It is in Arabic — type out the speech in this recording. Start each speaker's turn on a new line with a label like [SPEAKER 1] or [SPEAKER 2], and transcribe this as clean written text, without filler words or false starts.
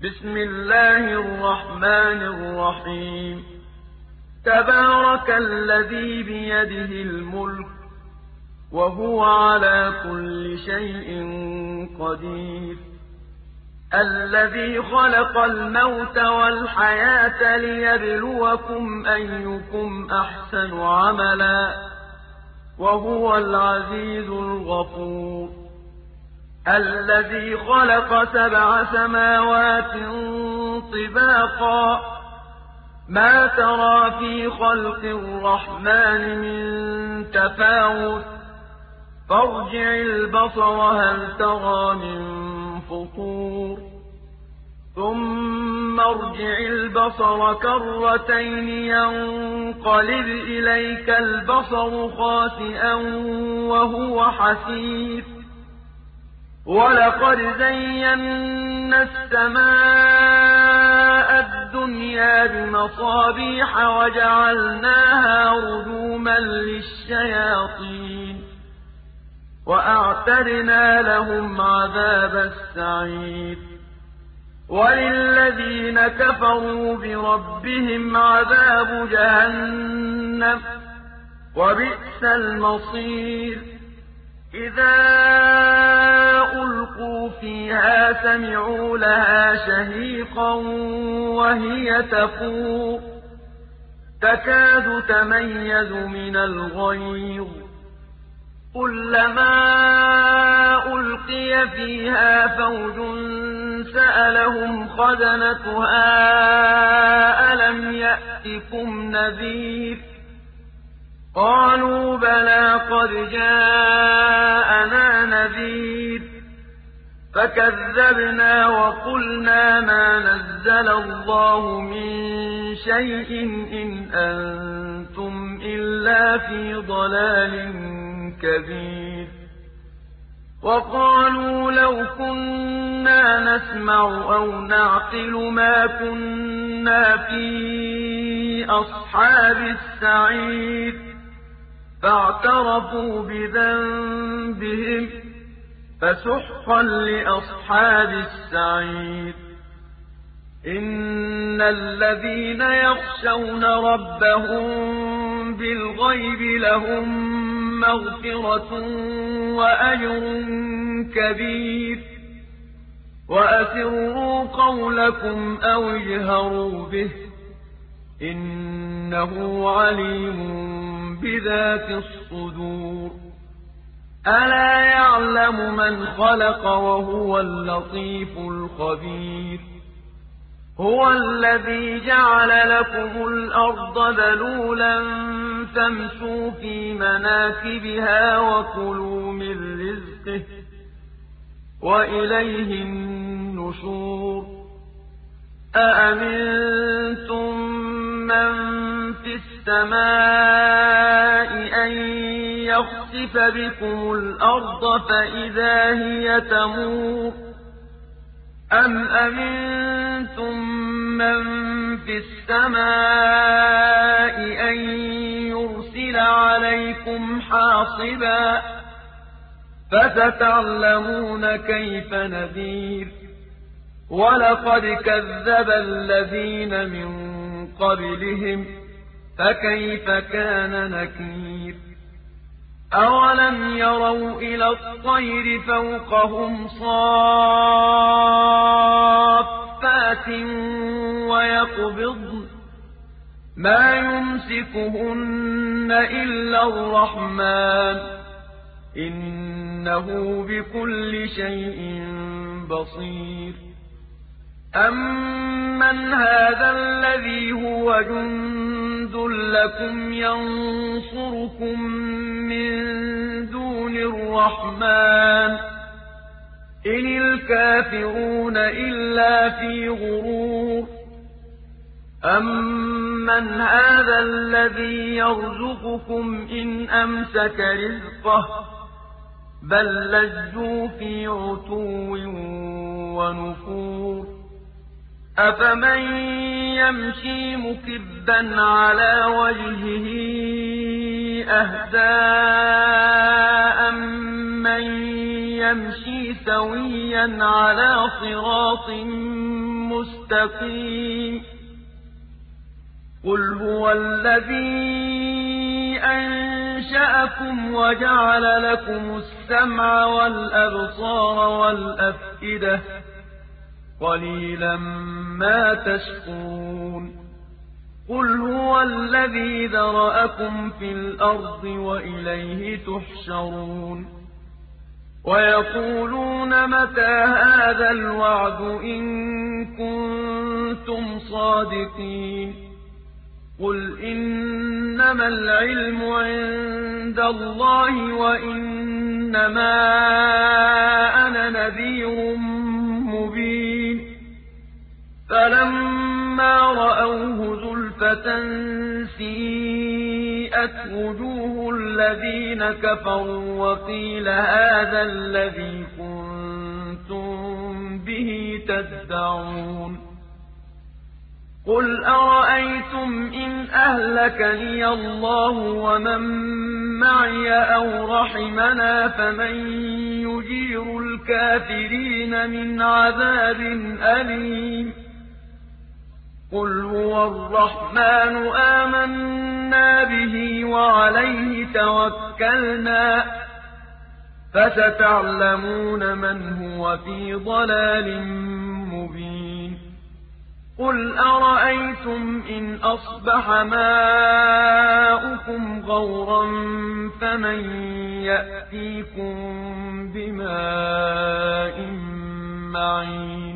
[SPEAKER 1] بسم الله الرحمن الرحيم تبارك الذي بيده الملك وهو على كل شيء قدير الذي خلق الموت والحياة ليبلوكم أيكم أحسن عملا وهو العزيز الغفور الذي خلق 7 سماوات طباقا ما ترى في خلق الرحمن من تفاوت فارجع البصر هل ترى من فطور ثم ارجع البصر كرتين ينقلب إليك البصر خاسئا وهو حسير ولقد زينا السماء الدنيا بمصابيح وجعلناها رجوما للشياطين وأعتدنا لهم عذاب السعير وللذين كفروا بربهم عذاب جهنم وبئس المصير إذا ألقوا فيها سمعوا لها شهيقا وهي تفور تكاد تميز من الغيظ كلما ألقي فيها فوج سألهم خزنتها ألم يأتكم نذير قالوا بلى قد جاءنا نذير فكذبنا وقلنا ما نزل الله من شيء إن أنتم إلا في ضلال كبير وقالوا لو كنا نسمع أو نعقل ما كنا في أصحاب السعير فاعترفوا بذنبهم فسحقا لأصحاب السعير إن الذين يخشون ربهم بالغيب لهم مغفرة وأجر كبير وأسروا قولكم أو اجهروا به إنه عليم بذات الصدور ألا يعلم من خلق وهو اللطيف الخبير هو الذي جعل لكم الأرض ذلولا فامشوا في مناكبها وكلوا من رزقه وإليه النشور أأمنتم من في السماء أن يخسف بكم الأرض فإذا هي تمور أم أمنتم من في السماء أن يرسل عليكم حاصبا فستعلمون كيف نذير ولقد كذب الذين من قبلهم فكيف كان نكير أولم يروا إلى الطير فوقهم صافات ويقبضن ما يمسكهن إلا الرحمن إنه بكل شيء بصير أمن هذا الذي هو جند لكم ينصركم من دون الرحمن إن الكافرون إلا في غرور أمن هذا الذي يرزقكم إن أمسك رزقه بل لجوا في عتو ونفور أفمن يمشي مكبا على وجهه أهدى أمن يمشي سويا على صراط مستقيم قل هو الذي أنشأكم وجعل لكم السمع والأبصار والأفئدة قليلا ما تشكرون قل هو الذي ذرأكم في الأرض وإليه تحشرون ويقولون متى هذا الوعد إن كنتم صادقين قل إنما العلم عند الله وإنما أنا نذير مبين فلما رأوه زلفة سيئت وجوه الذين كفروا وقيل هذا الذي كنتم به تدعون قل أرأيتم إن أهلكني الله ومن معي أو رحمنا فمن يجير الكافرين من عذاب أليم قل هو الرحمن آمنا به وعليه توكلنا فستعلمون من هو في ضلال مبين قل أرأيتم إن أصبح ماؤكم غورا فمن يأتيكم بماء معين